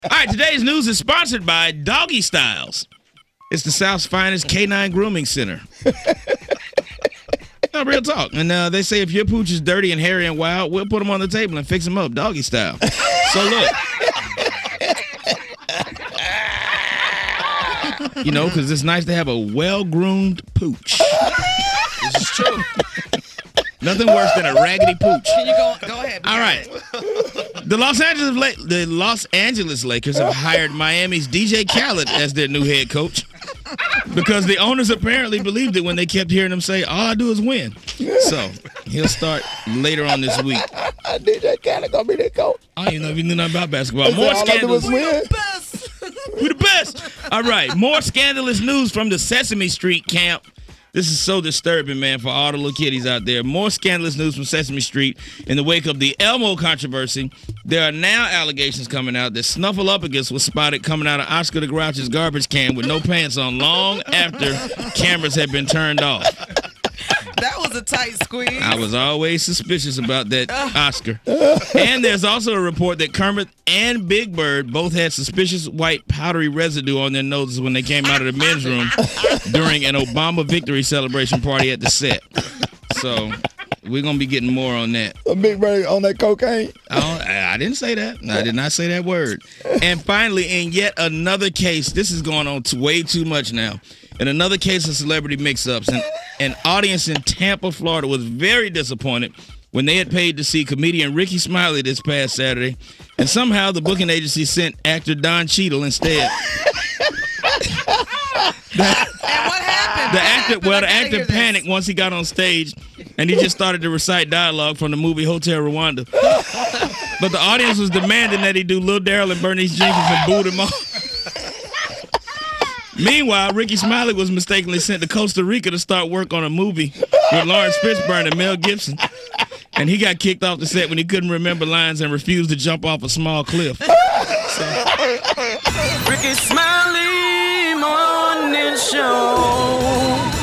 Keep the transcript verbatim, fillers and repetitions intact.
All right, today's news is sponsored by Doggy Styles. It's the South's finest canine grooming center. No, real talk. And uh, they say if your pooch is dirty and hairy and wild, we'll put him on the table and fix him up, doggy style. So look. You know, because it's nice to have a well-groomed pooch. This is true. Nothing worse than a raggedy pooch. Can you go? Go ahead. All right. The Los Angeles La- the Los Angeles Lakers have hired Miami's D J Khaled as their new head coach because the owners apparently believed it when they kept hearing him say, "All I do is win." So he'll start later on this week. D J Khaled gonna be their coach. I don't even know if you knew nothing about basketball. More all scandals. I do is win. We're the best. All right. More scandalous news from the Sesame Street camp. This is so disturbing, man, for all the little kiddies out there. More scandalous news from Sesame Street in the wake of the Elmo controversy. There are now allegations coming out that Snuffleupagus was spotted coming out of Oscar the Grouch's garbage can with no pants on long after cameras had been turned off. That was a tight squeeze. I was always suspicious about that Oscar. And there's also a report that Kermit and Big Bird both had suspicious white powdery residue on their noses when they came out of the men's room during an Obama victory celebration party at the set. So we're going to be getting more on that. A Big Bird on that cocaine? I, I didn't say that. I did not say that word. And finally, in yet another case, this is going on to way too much now. In another case of celebrity mix-ups, an, an audience in Tampa, Florida was very disappointed when they had paid to see comedian Ricky Smiley this past Saturday, and somehow the booking agency sent actor Don Cheadle instead. The, and what happened? The actor, well, the actor panicked once he got on stage, and he just started to recite dialogue from the movie Hotel Rwanda. But the audience was demanding that he do Lil Daryl and Bernice Jenkins and booed him off. Meanwhile, Ricky Smiley was mistakenly sent to Costa Rica to start work on a movie with Lawrence Fishburne and Mel Gibson. And he got kicked off the set when he couldn't remember lines and refused to jump off a small cliff. So. Ricky Smiley Morning Show.